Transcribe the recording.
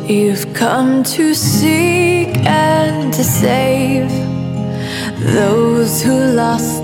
You've come to seek and to save those who lost